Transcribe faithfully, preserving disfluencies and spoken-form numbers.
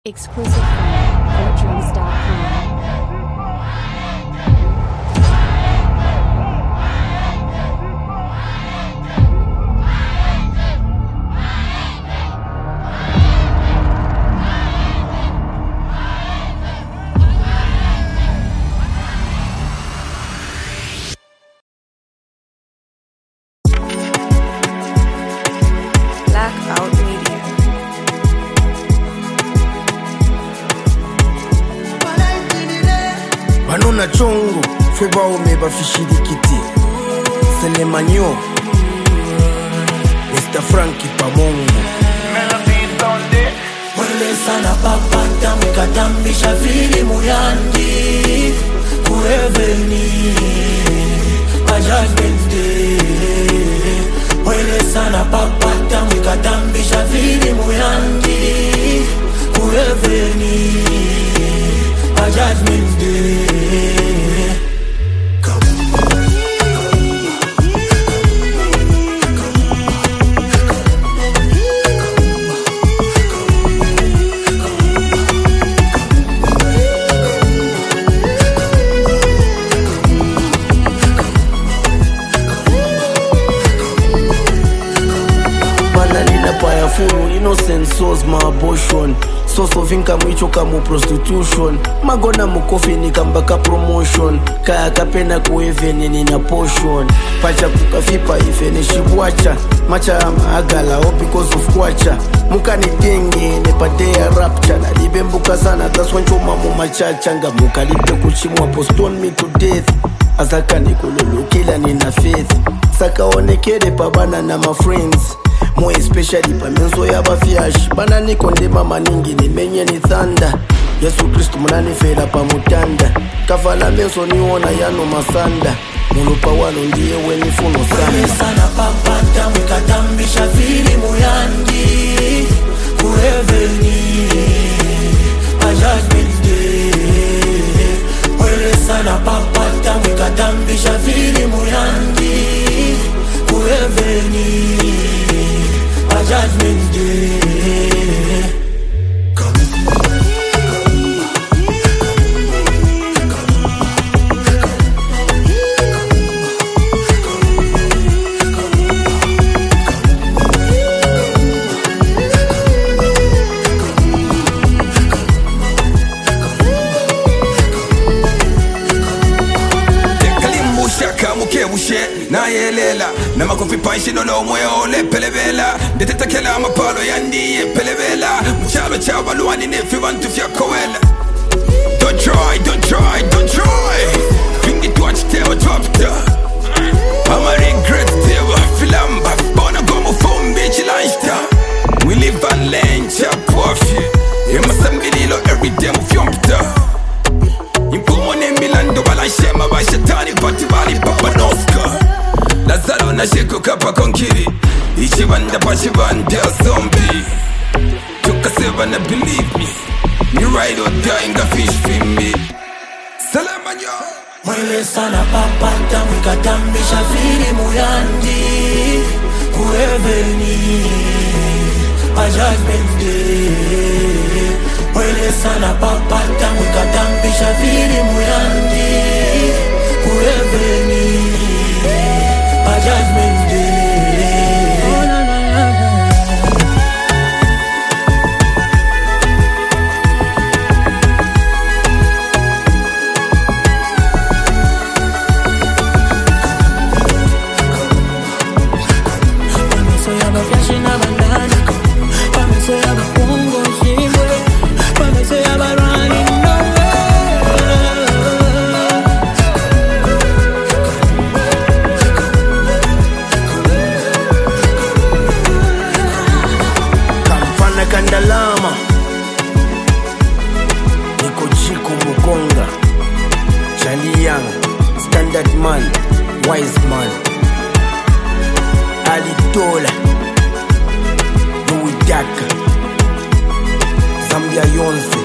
Exclusive from beat drums dot com. Banona chongo, feba ome bafishirikiti Selemanyo Mister Frankie Pamongo Wale sana papata Mwikatambisha fili muyandi Kureveni Judgment Day. Wale sana papata Mwikatambisha fili muyandi Kureveni Judgment Day. Full innocent souls my abortion. Source of income ichoka mu prostitution. Magona mukofi nikambaka promotion. Kaya kapena kueveni nina portion. Pacha kukafipa ife nishibwacha. Macha ama agala all because of kwacha. Muka ni denge nepadea rapture. Na libembuka sana that's when choma mu machachanga. Muka lipe kuchimwa postone me to death. Azaka nikululu kila nina faith. Saka onekede pabana na my friends. More especially pa menzo ya bafiash. Bana niko ndema maningi ni menye ni thanda. Yesu Kristu mnani fela pa mutanda. Kavala menzo niona yano masanda. Mulupa wano ndiye weni funo sana. Wele sana papata Mwikatambisha fili muyandi Kureveni Judgment Day. Wele sana papata Mwikatambisha fili muyandi Kureveni Judgment Day. Na yelela na makofi panshi no no moyo le pelevela deteta kela mapalo yandi pelevela mchalo cha balwani ne fivantu fya kowela. Don't try, don't try, don't try. Bring it to watch table top da. I'm a regret table filamba bona gomo phone bitch lifestyle. We live and learn chap off you. You must be lo every day of your pta. Impumo ne milando bala shema ba shetani pati bali papa noska. Lazaro na sheko kapa konkiri. Ichi banda pa shibanda zombie. Tuka seva na believe me. Me ride or die nga fish for me. Salamanyo. Mwele sana papata Mwikatambisha fili muyandi Kureveni Judgment Day. Mwele sana papata Mwikatambisha fili muyandi Kureveni Judgment Day. Oh, na, na, na, na. Pameso ya baflashi na bandana. Pameso ya bapungo shimwe. Pameso ya barani no Kandalama Niko Chico Mukonga Charlie Young Standard man Wise man Ali Dola Louis Daka Zambia Yonze